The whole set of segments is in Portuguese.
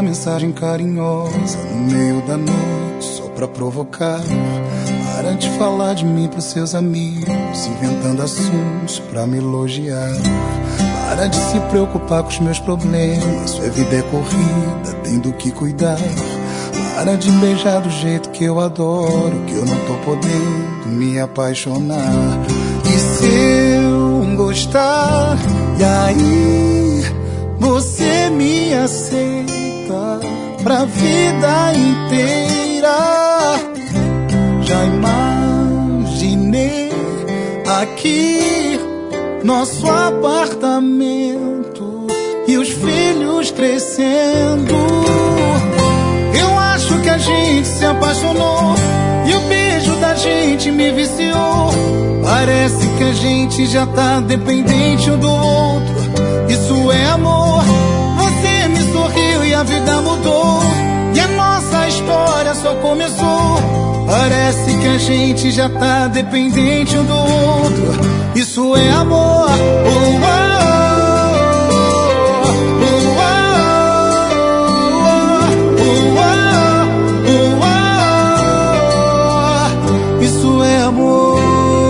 mensagem carinhosa no meio da noite, só pra provocar. Para de falar de mim pros seus amigos, inventando assuntos pra me elogiar. Para de se preocupar com os meus problemas, sua vida é corrida, tem do que cuidar. Para de beijar do jeito que eu adoro, que eu não tô podendo me apaixonar. E se eu gostar, e aí você me aceita pra vida inteira. Já imaginei aqui nosso apartamento e os filhos crescendo. Eu acho que a gente se apaixonou e o beijo da gente me viciou. Parece que a gente já tá dependente um do outro. Isso é amor. Você me sorriu e a vida mudou, e a nossa história só começou. Parece que a gente já tá dependente um do outro. Isso é amor. Isso é amor.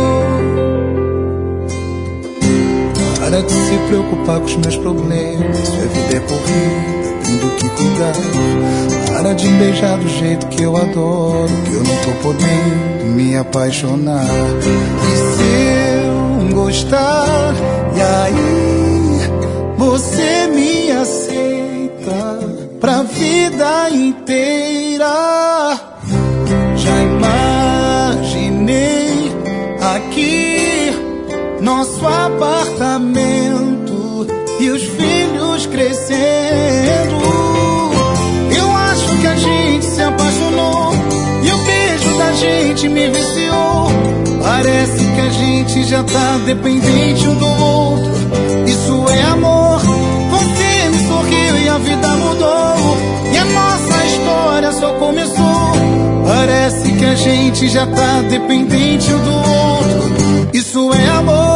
Para de se preocupar com os meus problemas, sua vida é corrida, tem do que cuidar. Para de beijar do jeito que eu adoro, que eu não tô podendo me apaixonar. E se eu gostar, e aí você me aceita pra vida inteira. Já imaginei aqui nosso apartamento e os filhos crescendo. Eu acho que a gente se apaixonou e o beijo da gente me viciou. Parece que a gente já tá dependente um do outro. Isso é amor. Você me sorriu e a vida mudou, e a nossa história só começou. Parece que a gente já tá dependente um do outro. Isso é amor.